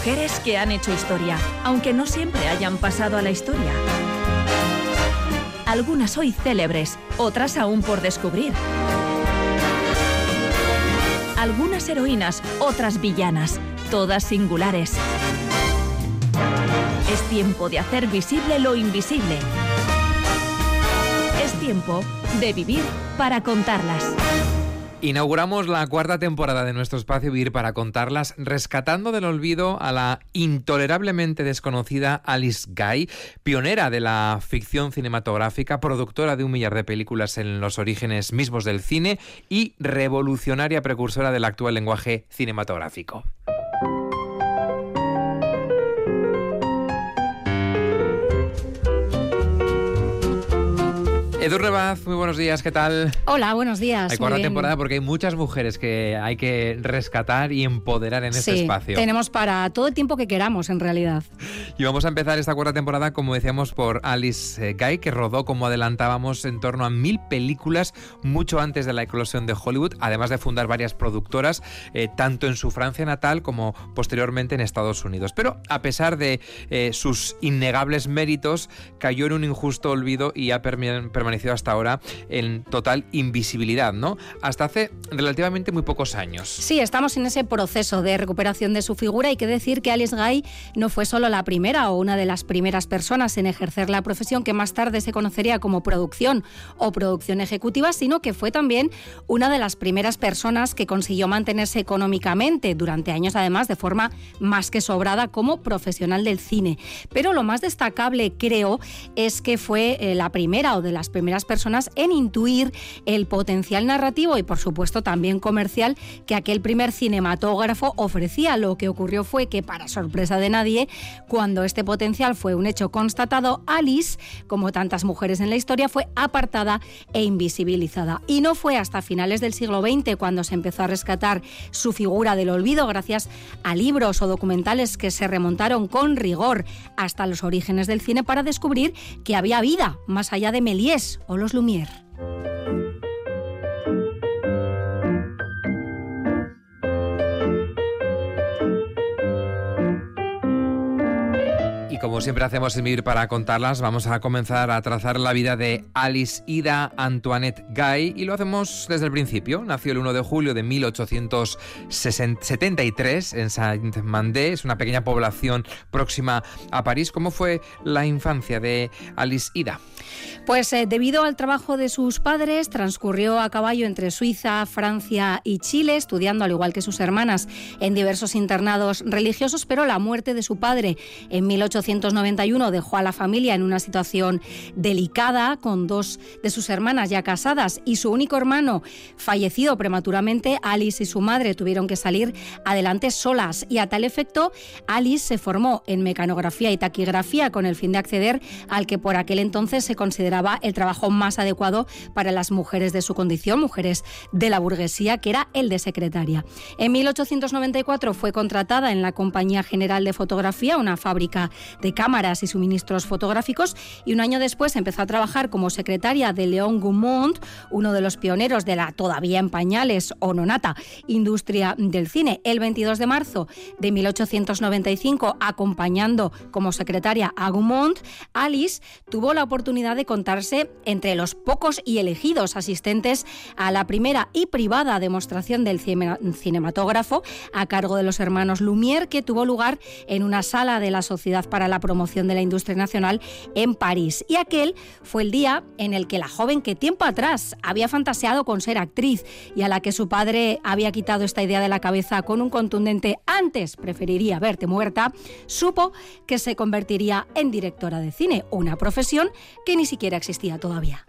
Mujeres que han hecho historia, aunque no siempre hayan pasado a la historia. Algunas hoy célebres, otras aún por descubrir. Algunas heroínas, otras villanas, todas singulares. Es tiempo de hacer visible lo invisible. Es tiempo de vivir para contarlas. Inauguramos la 4ª temporada de nuestro espacio Vivir para contarlas, rescatando del olvido a la intolerablemente desconocida Alice Guy, pionera de la ficción cinematográfica, productora de 1 millar de películas en los orígenes mismos del cine y revolucionaria precursora del actual lenguaje cinematográfico. Edurne Baz, muy buenos días, ¿qué tal? Hola, buenos días. Hay 4ª temporada porque hay muchas mujeres que hay que rescatar y empoderar en este espacio. Tenemos para todo el tiempo que queramos, en realidad. Y vamos a empezar esta 4ª temporada, como decíamos, por Alice Guy, que rodó, como adelantábamos, en torno a 1000 películas mucho antes de la eclosión de Hollywood, además de fundar varias productoras, tanto en su Francia natal como posteriormente en Estados Unidos. Pero a pesar de sus innegables méritos, cayó en un injusto olvido y ha permanecido hasta ahora en total invisibilidad, ¿no? Hasta hace relativamente muy pocos años. Sí, estamos en ese proceso de recuperación de su figura. Hay que decir que Alice Guy no fue solo la primera o una de las primeras personas en ejercer la profesión que más tarde se conocería como producción o producción ejecutiva, sino que fue también una de las primeras personas que consiguió mantenerse económicamente durante años, además, de forma más que sobrada como profesional del cine. Pero lo más destacable, creo, es que fue la primera o de las primeras personas en intuir el potencial narrativo y, por supuesto, también comercial que aquel primer cinematógrafo ofrecía. Lo que ocurrió fue que, para sorpresa de nadie, cuando este potencial fue un hecho constatado, Alice, como tantas mujeres en la historia, fue apartada e invisibilizada. Y no fue hasta finales del siglo XX cuando se empezó a rescatar su figura del olvido gracias a libros o documentales que se remontaron con rigor hasta los orígenes del cine para descubrir que había vida más allá de Méliès o los Lumière. Y como siempre hacemos en Vivir para contarlas, vamos a comenzar a trazar la vida de Alice Ida Antoinette Guy y lo hacemos desde el principio. Nació el 1 de julio de 1873 en Saint-Mandé, es una pequeña población próxima a París. ¿Cómo fue la infancia de Alice Ida? Pues debido al trabajo de sus padres, transcurrió a caballo entre Suiza, Francia y Chile, estudiando, al igual que sus hermanas, en diversos internados religiosos, pero la muerte de su padre en 1891 dejó a la familia en una situación delicada, con 2 de sus hermanas ya casadas y su único hermano fallecido prematuramente. Alice y su madre tuvieron que salir adelante solas y, a tal efecto, Alice se formó en mecanografía y taquigrafía con el fin de acceder al que por aquel entonces se consideraba el trabajo más adecuado para las mujeres de su condición, mujeres de la burguesía, que era el de secretaria. En 1894 fue contratada en la Compañía General de Fotografía, una fábrica de cámaras y suministros fotográficos, y un año después empezó a trabajar como secretaria de Léon Gaumont, uno de los pioneros de la todavía en pañales o nonata industria del cine. El 22 de marzo de 1895, acompañando como secretaria a Gaumont, Alice tuvo la oportunidad de contarse entre los pocos y elegidos asistentes a la primera y privada demostración del cinematógrafo a cargo de los hermanos Lumière, que tuvo lugar en una sala de la Sociedad para la Promoción de la Industria Nacional en París. Y aquel fue el día en el que la joven, que tiempo atrás había fantaseado con ser actriz y a la que su padre había quitado esta idea de la cabeza con un contundente "antes preferiría verte muerta", supo que se convertiría en directora de cine, una profesión que ni siquiera existía todavía.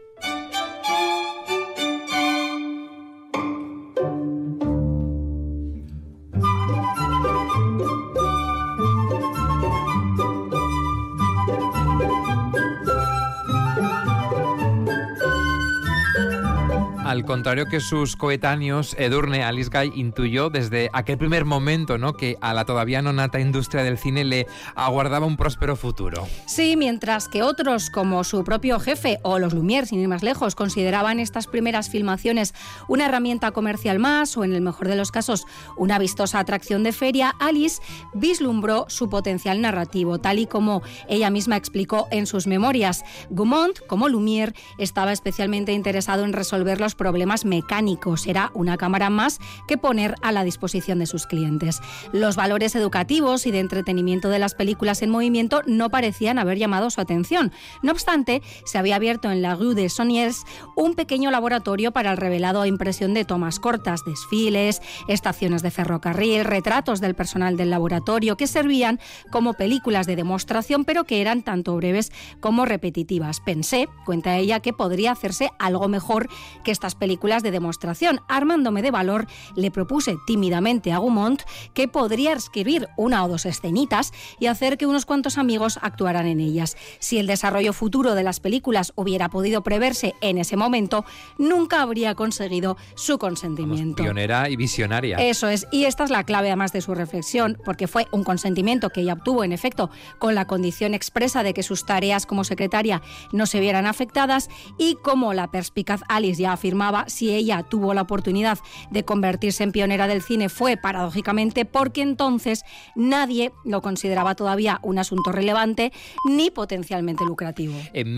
al contrario que sus coetáneos, Edurne, Alice Guy intuyó desde aquel primer momento, ¿no?, que a la todavía no nata industria del cine le aguardaba un próspero futuro. Sí, mientras que otros, como su propio jefe o los Lumière, sin ir más lejos, consideraban estas primeras filmaciones una herramienta comercial más o, en el mejor de los casos, una vistosa atracción de feria, Alice vislumbró su potencial narrativo, tal y como ella misma explicó en sus memorias. Gaumont, como Lumière, estaba especialmente interesado en resolver los problemas mecánicos. Era una cámara más que poner a la disposición de sus clientes. Los valores educativos y de entretenimiento de las películas en movimiento no parecían haber llamado su atención. No obstante, se había abierto en la Rue des Sauniers un pequeño laboratorio para el revelado a impresión de tomas cortas, desfiles, estaciones de ferrocarril, retratos del personal del laboratorio que servían como películas de demostración, pero que eran tanto breves como repetitivas. Pensé, cuenta ella, que podría hacerse algo mejor que estas películas de demostración. Armándome de valor, le propuse tímidamente a Gaumont que podría escribir una o dos escenitas y hacer que unos cuantos amigos actuaran en ellas. Si el desarrollo futuro de las películas hubiera podido preverse en ese momento, nunca habría conseguido su consentimiento. Pionera y visionaria. Eso es, y esta es la clave además de su reflexión, porque fue un consentimiento que ella obtuvo, en efecto, con la condición expresa de que sus tareas como secretaria no se vieran afectadas, y como la perspicaz Alice ya afirmaba, si ella tuvo la oportunidad de convertirse en pionera del cine fue, paradójicamente, porque entonces nadie lo consideraba todavía un asunto relevante ni potencialmente lucrativo. En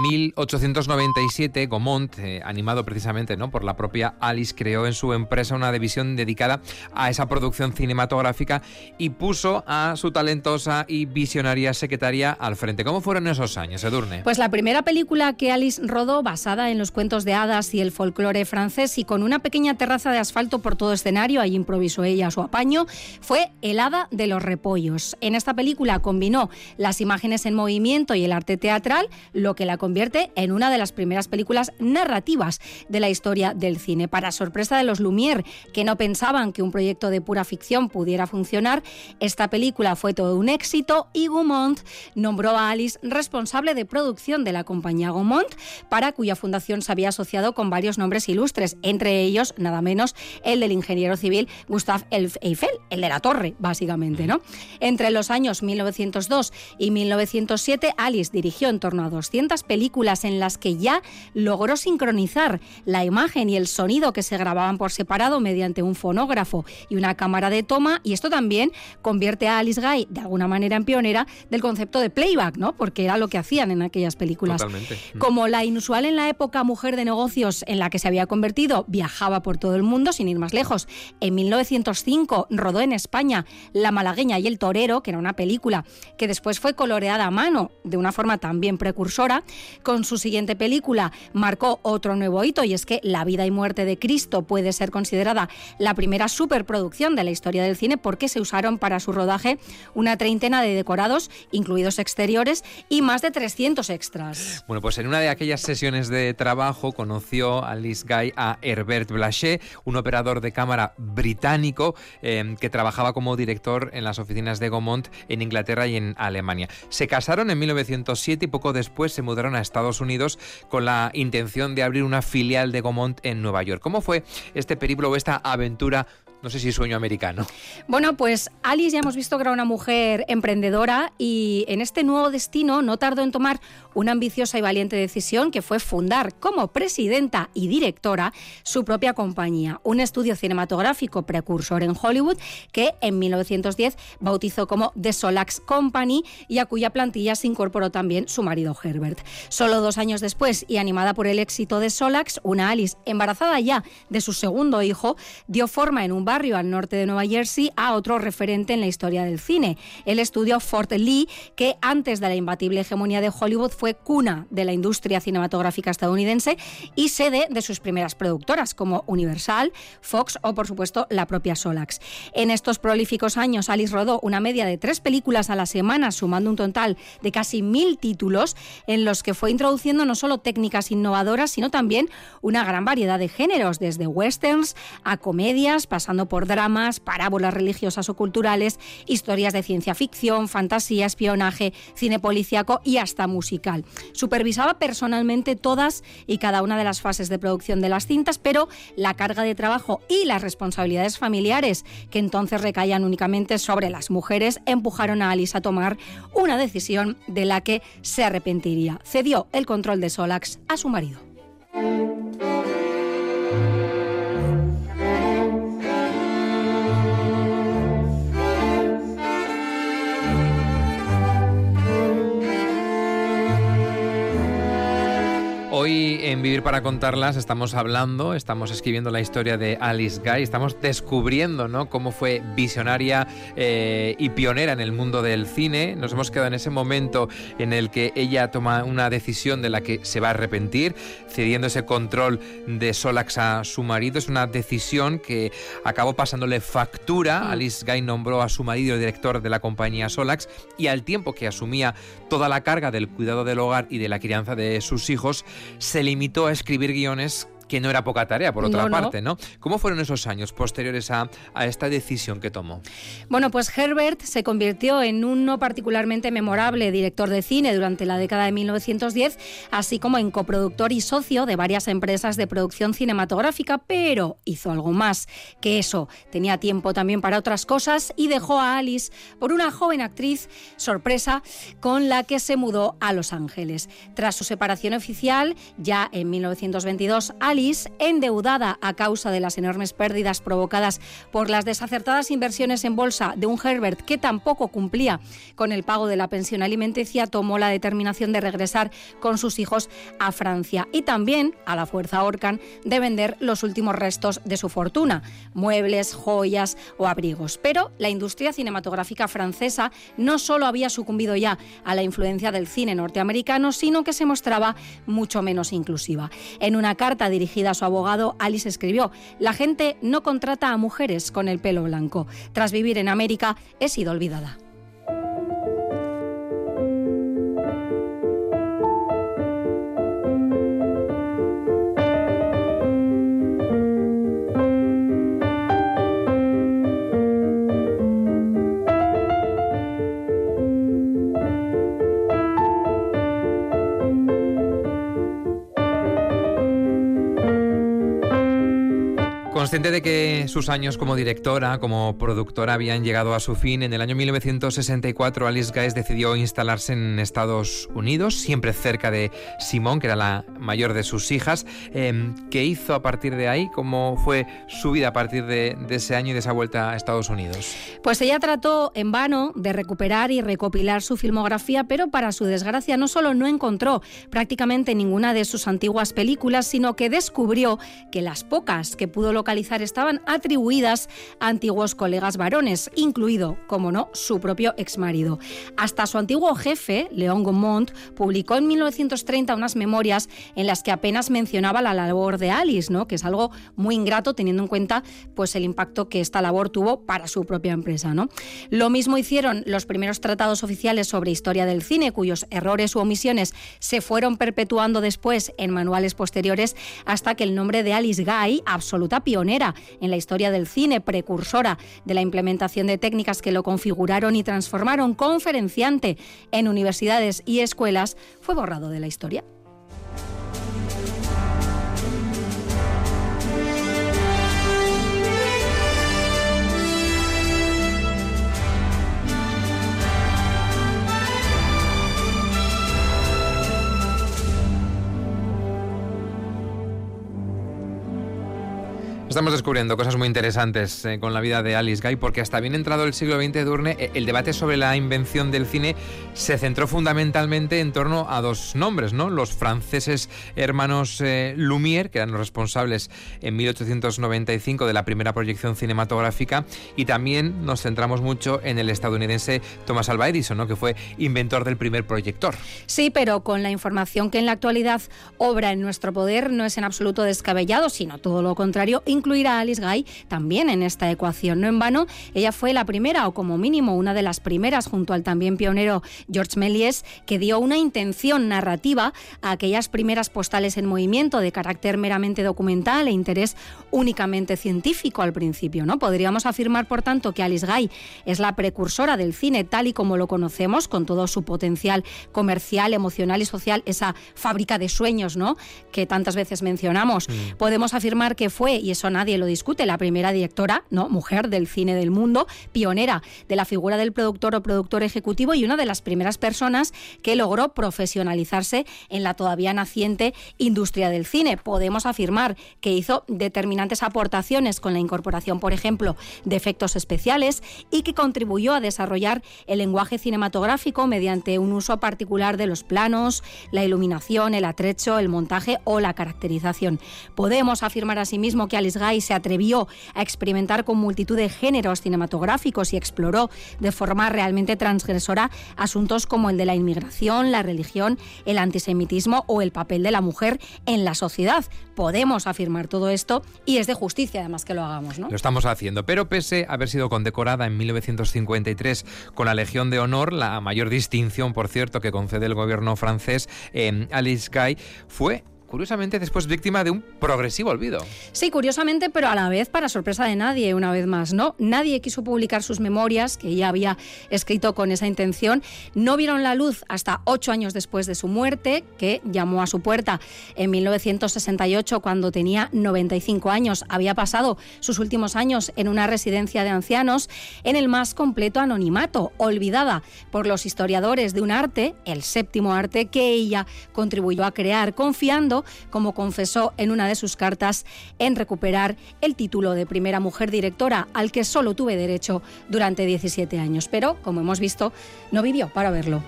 1897, Gaumont, animado precisamente, ¿no?, por la propia Alice, creó en su empresa una división dedicada a esa producción cinematográfica y puso a su talentosa y visionaria secretaria al frente. ¿Cómo fueron esos años, Edurne? Pues la primera película que Alice rodó, basada en los cuentos de hadas y el folclore francés y con una pequeña terraza de asfalto por todo escenario, ahí improvisó ella su apaño, fue El hada de los repollos. En esta película combinó las imágenes en movimiento y el arte teatral, lo que la convierte en una de las primeras películas narrativas de la historia del cine. Para sorpresa de los Lumière, que no pensaban que un proyecto de pura ficción pudiera funcionar, esta película fue todo un éxito y Gaumont nombró a Alice responsable de producción de la compañía Gaumont, para cuya fundación se había asociado con varios nombres ilustres, entre ellos nada menos el del ingeniero civil Gustave Eiffel, el de la torre, básicamente, ¿no? Entre los años 1902 y 1907, Alice dirigió en torno a 200 películas en las que ya logró sincronizar la imagen y el sonido que se grababan por separado mediante un fonógrafo y una cámara de toma, y esto también convierte a Alice Guy de alguna manera en pionera del concepto de playback, ¿no?, porque era lo que hacían en aquellas películas. Totalmente. Como la inusual en la época mujer de negocios en la que se había convertido, viajaba por todo el mundo sin ir más lejos. En 1905 rodó en España La malagueña y el torero, que era una película que después fue coloreada a mano de una forma también precursora. Con su siguiente película marcó otro nuevo hito, y es que La vida y muerte de Cristo puede ser considerada la primera superproducción de la historia del cine, porque se usaron para su rodaje una treintena de decorados, incluidos exteriores, y más de 300 extras. Bueno, pues en una de aquellas sesiones de trabajo conoció Alice Guy a Herbert Blaché, un operador de cámara británico que trabajaba como director en las oficinas de Gaumont en Inglaterra y en Alemania. Se casaron en 1907 y poco después se mudaron a Estados Unidos con la intención de abrir una filial de Gaumont en Nueva York. ¿Cómo fue este periplo o esta aventura? No sé si sueño americano. Bueno, pues Alice ya hemos visto que era una mujer emprendedora, y en este nuevo destino no tardó en tomar una ambiciosa y valiente decisión, que fue fundar como presidenta y directora su propia compañía, un estudio cinematográfico precursor en Hollywood que en 1910 bautizó como The Solax Company y a cuya plantilla se incorporó también su marido Herbert. Solo 2 años después, y animada por el éxito de Solax, una Alice embarazada ya de su segundo hijo dio forma en un barrio al norte de Nueva Jersey a otro referente en la historia del cine, el estudio Fort Lee, que antes de la imbatible hegemonía de Hollywood fue cuna de la industria cinematográfica estadounidense y sede de sus primeras productoras como Universal, Fox o, por supuesto, la propia Solax. En estos prolíficos años, Alice rodó una media de 3 películas a la semana, sumando un total de casi 1000 títulos, en los que fue introduciendo no solo técnicas innovadoras, sino también una gran variedad de géneros, desde westerns a comedias, pasando pasando por dramas, parábolas religiosas o culturales, historias de ciencia ficción, fantasía, espionaje, cine policíaco y hasta musical. Supervisaba personalmente todas y cada una de las fases de producción de las cintas, pero la carga de trabajo y las responsabilidades familiares, que entonces recaían únicamente sobre las mujeres, empujaron a Alice a tomar una decisión de la que se arrepentiría. Cedió el control de Solax a su marido. Hoy en Vivir para Contarlas estamos escribiendo la historia de Alice Guy, estamos descubriendo, ¿no?, cómo fue visionaria y pionera en el mundo del cine. Nos hemos quedado en ese momento en el que ella toma una decisión de la que se va a arrepentir, cediendo ese control de Solax a su marido. Es una decisión que acabó pasándole factura. Alice Guy nombró a su marido el director de la compañía Solax, y al tiempo que asumía toda la carga del cuidado del hogar y de la crianza de sus hijos, se limitó a escribir guiones, que no era poca tarea, por otra parte, ¿no? ¿Cómo fueron esos años posteriores a esta decisión que tomó? Bueno, pues Herbert se convirtió en un no particularmente memorable director de cine durante la década de 1910, así como en coproductor y socio de varias empresas de producción cinematográfica, pero hizo algo más que eso. Tenía tiempo también para otras cosas y dejó a Alice por una joven actriz, sorpresa, con la que se mudó a Los Ángeles. Tras su separación oficial, ya en 1922, Alice, endeudada a causa de las enormes pérdidas provocadas por las desacertadas inversiones en bolsa de un Herbert que tampoco cumplía con el pago de la pensión alimenticia, tomó la determinación de regresar con sus hijos a Francia y también, a la fuerza ahorcan, de vender los últimos restos de su fortuna, muebles, joyas o abrigos. Pero la industria cinematográfica francesa no solo había sucumbido ya a la influencia del cine norteamericano, sino que se mostraba mucho menos inclusiva. En una carta dirigida a su abogado, Alice escribió: «La gente no contrata a mujeres con el pelo blanco. Tras vivir en América, he sido olvidada». Consciente de que sus años como directora, como productora habían llegado a su fin, en el año 1964 Alice Guy decidió instalarse en Estados Unidos, siempre cerca de Simone, que era la mayor de sus hijas. ¿Qué hizo a partir de ahí? ¿Cómo fue su vida a partir de ese año y de esa vuelta a Estados Unidos? Pues ella trató en vano de recuperar y recopilar su filmografía, pero para su desgracia no solo no encontró prácticamente ninguna de sus antiguas películas, sino que descubrió que las pocas que pudo localizar estaban atribuidas a antiguos colegas varones, incluido, como no, su propio exmarido. Hasta su antiguo jefe, Léon Gaumont, publicó en 1930 unas memorias en las que apenas mencionaba la labor de Alice, ¿no?, que es algo muy ingrato teniendo en cuenta pues el impacto que esta labor tuvo para su propia empresa, ¿no? Lo mismo hicieron los primeros tratados oficiales sobre historia del cine, cuyos errores u omisiones se fueron perpetuando después en manuales posteriores, hasta que el nombre de Alice Guy, absoluta pionera en la historia del cine, precursora de la implementación de técnicas que lo configuraron y transformaron, conferenciante en universidades y escuelas, fue borrado de la historia. Estamos descubriendo cosas muy interesantes con la vida de Alice Guy, porque hasta bien entrado el siglo XX, Edurne, el debate sobre la invención del cine se centró fundamentalmente en torno a dos nombres, ¿no? Los franceses hermanos Lumière, que eran los responsables en 1895 de la primera proyección cinematográfica, y también nos centramos mucho en el estadounidense Thomas Alva Edison, ¿no?, que fue inventor del primer proyector. Sí, pero con la información que en la actualidad obra en nuestro poder, no es en absoluto descabellado, sino todo lo contrario, incluso incluir a Alice Guy también en esta ecuación. No en vano, ella fue la primera, o como mínimo una de las primeras, junto al también pionero Georges Méliès, que dio una intención narrativa a aquellas primeras postales en movimiento de carácter meramente documental e interés únicamente científico al principio, ¿no? Podríamos afirmar, por tanto, que Alice Guy es la precursora del cine tal y como lo conocemos, con todo su potencial comercial, emocional y social, esa fábrica de sueños, ¿no?, que tantas veces mencionamos. Podemos afirmar que fue, y eso nadie lo discute, la primera directora, ¿no?, mujer del cine del mundo, pionera de la figura del productor o productor ejecutivo y una de las primeras personas que logró profesionalizarse en la todavía naciente industria del cine. Podemos afirmar que hizo determinantes aportaciones con la incorporación, por ejemplo, de efectos especiales y que contribuyó a desarrollar el lenguaje cinematográfico mediante un uso particular de los planos, la iluminación, el atrecho, el montaje o la caracterización. Podemos afirmar asimismo que Alice Guy se atrevió a experimentar con multitud de géneros cinematográficos y exploró de forma realmente transgresora asuntos como el de la inmigración, la religión, el antisemitismo o el papel de la mujer en la sociedad. Podemos afirmar todo esto y es de justicia además que lo hagamos, ¿no? Lo estamos haciendo, pero pese a haber sido condecorada en 1953 con la Legión de Honor, la mayor distinción, por cierto, que concede el gobierno francés, Alice Guy fue, curiosamente, después víctima de un progresivo olvido. Sí, curiosamente, pero a la vez para sorpresa de nadie, una vez más, ¿no? Nadie quiso publicar sus memorias, que ella había escrito con esa intención. No vieron la luz hasta 8 años después de su muerte, que llamó a su puerta en 1968, cuando tenía 95 años. Había pasado sus últimos años en una residencia de ancianos en el más completo anonimato, olvidada por los historiadores de un arte, el séptimo arte, que ella contribuyó a crear, confiando, como confesó en una de sus cartas, en recuperar el título de primera mujer directora, al que solo tuve derecho durante 17 años. Pero, como hemos visto, no vivió para verlo.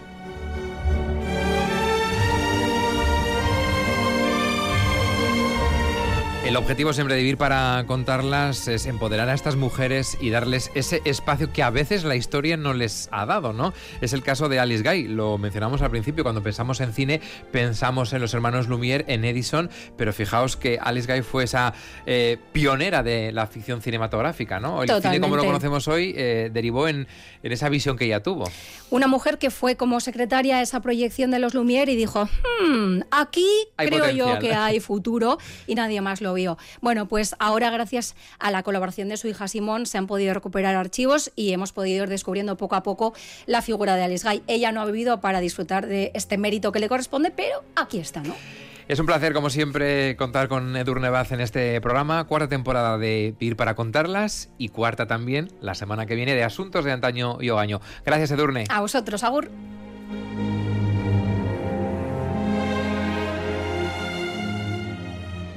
El objetivo siempre de Vivir para Contarlas es empoderar a estas mujeres y darles ese espacio que a veces la historia no les ha dado, ¿no? Es el caso de Alice Guy, lo mencionamos al principio, cuando pensamos en cine, pensamos en los hermanos Lumière, en Edison, pero fijaos que Alice Guy fue esa pionera de la ficción cinematográfica, ¿no? El Totalmente. cine como lo conocemos hoy derivó en esa visión que ella tuvo. Una mujer que fue como secretaria a esa proyección de los Lumière y dijo, aquí hay creo potencial. yo que hay futuro, y nadie más lo vio. Bueno, pues ahora, gracias a la colaboración de su hija Simone, se han podido recuperar archivos y hemos podido ir descubriendo poco a poco la figura de Alice Guy. Ella no ha vivido para disfrutar de este mérito que le corresponde, pero aquí está, ¿no? Es un placer, como siempre, contar con Edurne Baz en este programa. 4ª temporada de Vivir para Contarlas y 4ª también, la semana que viene, de Asuntos de Antaño y Ogaño. Gracias, Edurne. A vosotros, agur.